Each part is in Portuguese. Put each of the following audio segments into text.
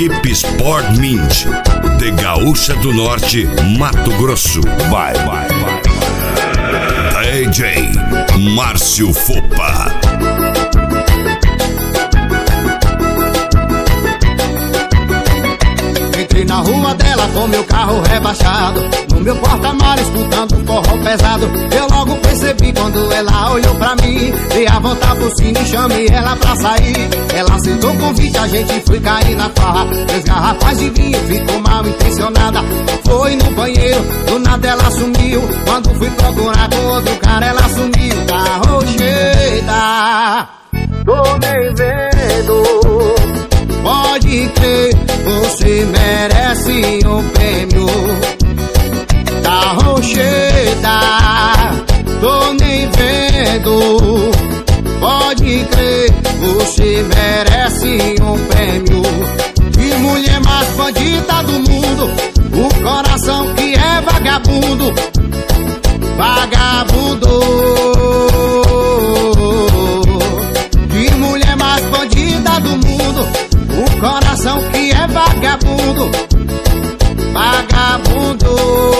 Equipe Sport Mint, de Gaúcha do Norte, Mato Grosso. Vai. DJ Márcio Fopa. Entrei na rua dela com meu carro rebaixado, no meu porta-malas escutando forró pesado. Eu logo percebi quando ela olhou pra mim, dei a volta por cima e chamei ela pra sair. Ela aceitou o convite, a gente foi cair na farra. 3 garrafas de vinho, ficou mal intencionada. Foi no banheiro, do nada ela sumiu. Quando fui procurar com outro cara, ela sumiu. Tá rocheda, tô nem vendo. Pode crer, você merece um prêmio. Tá rocheda, tô nem vendo. Pode crer, você merece um prêmio. Que mulher mais bandida do mundo, o coração que é vagabundo. Vagabundo. Que mulher mais bandida do mundo, o coração que é vagabundo. Vagabundo.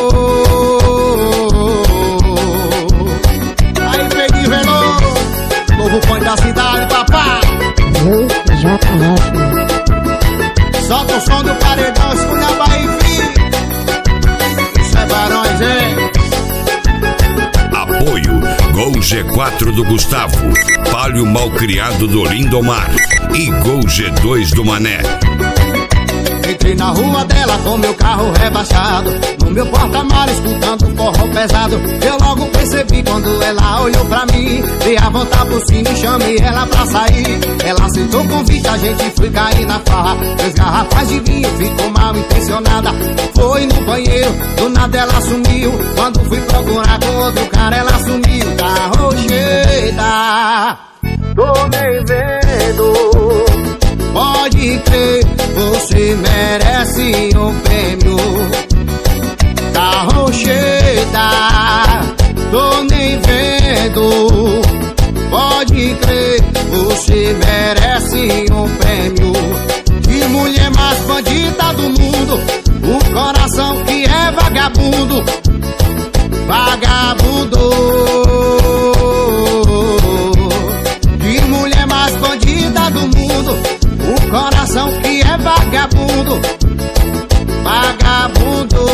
Aí, Pedro Veloso, novo ponto da cidade, papá. Eu já conheço. Solta o som do paredão, escuta a Bahia, filho. Isso é Barões, hein? Apoio Gol G4 do Gustavo, Palio Malcriado do Lindomar e Gol G2 do Mané. Entrei na rua dela com meu carro rebaixado, no meu porta-malas escutando forró pesado. Eu logo percebi quando ela olhou pra mim, dei a volta por cima e chamei ela pra sair. Ela aceitou o convite, a gente foi cair na farra. 3 garrafas de vinho, ficou mal intencionada. Foi no banheiro, do nada ela sumiu. Quando fui procurar com outro cara, ela sumiu. Tá rocheda, tô nem vendo. Pode crer, você merece um prêmio. Tá rocheda, tô nem vendo. Pode crer, você merece um prêmio. Que mulher mais bandida do mundo, o coração que é vagabundo. Vagabundo. Que mulher mais bandida do mundo, o coração que é vagabundo. Vagabundo.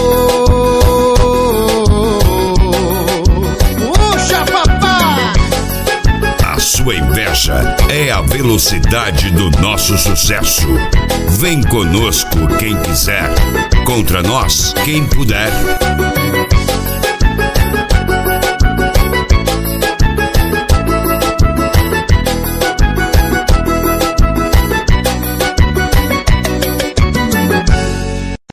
Puxa, papá! A sua inveja é a velocidade do nosso sucesso. Vem conosco quem quiser, contra nós quem puder.